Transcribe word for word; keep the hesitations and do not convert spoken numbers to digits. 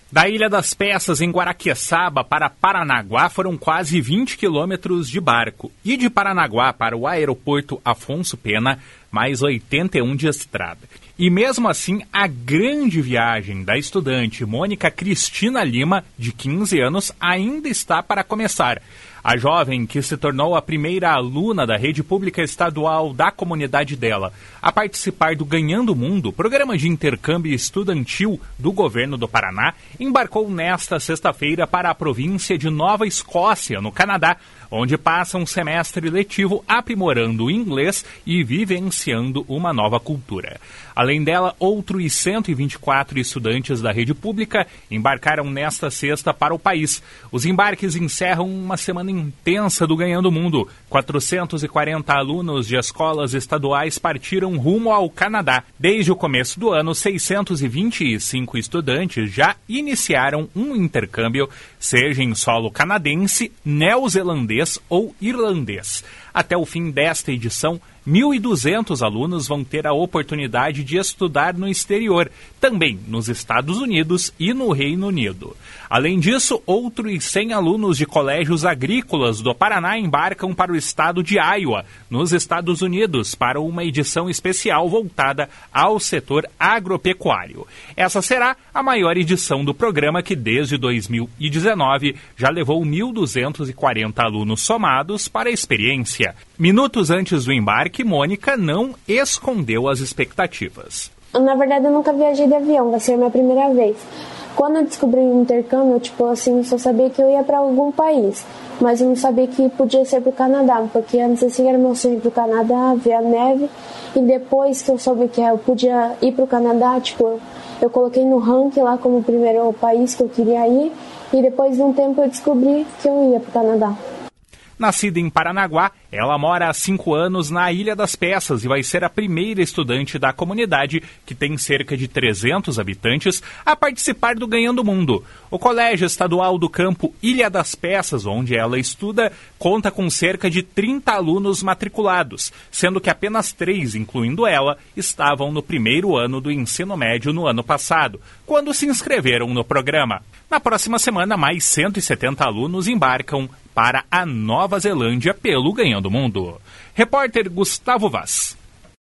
Da Ilha das Peças, em Guaraqueçaba, para Paranaguá, foram quase vinte quilômetros de barco. E de Paranaguá para o aeroporto Afonso Pena, mais oitenta e um de estrada. E mesmo assim, a grande viagem da estudante Mônica Cristina Lima, de quinze anos, ainda está para começar. A jovem, que se tornou a primeira aluna da rede pública estadual da comunidade dela a participar do Ganhando o Mundo, programa de intercâmbio estudantil do governo do Paraná, embarcou nesta sexta-feira para a província de Nova Escócia, no Canadá, onde passa um semestre letivo aprimorando o inglês e vivenciando uma nova cultura. Além dela, outros cento e vinte e quatro estudantes da rede pública embarcaram nesta sexta para o país. Os embarques encerram uma semana intensa do Ganhando o Mundo. quatrocentos e quarenta alunos de escolas estaduais partiram rumo ao Canadá. Desde o começo do ano, seiscentos e vinte e cinco estudantes já iniciaram um intercâmbio, seja em solo canadense, neozelandês ou irlandês. Até o fim desta edição, mil e duzentos alunos vão ter a oportunidade de estudar no exterior, também nos Estados Unidos e no Reino Unido. Além disso, outros cem alunos de colégios agrícolas do Paraná embarcam para o estado de Iowa, nos Estados Unidos, para uma edição especial voltada ao setor agropecuário. Essa será a maior edição do programa, que desde dois mil e dezenove já levou mil duzentos e quarenta alunos somados para a experiência. Minutos antes do embarque, Mônica não escondeu as expectativas. Na verdade, eu nunca viajei de avião, vai ser a minha primeira vez. Quando eu descobri o intercâmbio, tipo assim, só sabia que eu ia para algum país, mas eu não sabia que podia ser para o Canadá, porque antes assim era meu sonho para o Canadá, ver a neve, e depois que eu soube que eu podia ir para o Canadá, tipo, eu coloquei no ranking lá como o primeiro país que eu queria ir, e depois de um tempo eu descobri que eu ia para o Canadá. Nascida em Paranaguá, ela mora há cinco anos na Ilha das Peças e vai ser a primeira estudante da comunidade, que tem cerca de trezentos habitantes, a participar do Ganhando o Mundo. O Colégio Estadual do Campo Ilha das Peças, onde ela estuda, conta com cerca de trinta alunos matriculados, sendo que apenas três, incluindo ela, estavam no primeiro ano do ensino médio no ano passado, quando se inscreveram no programa. Na próxima semana, mais cento e setenta alunos embarcam para a Nova Zelândia pelo Ganhando o Mundo. Repórter Gustavo Vaz.